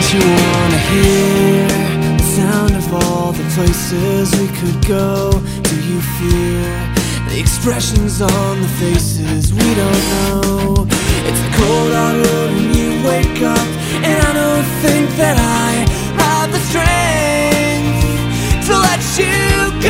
you wanna hear the sound of all the places we could go? Do you fear the expressions on the faces we don't know? It's a cold hard road when you wake up, and I don't think that I have the strength to let you go.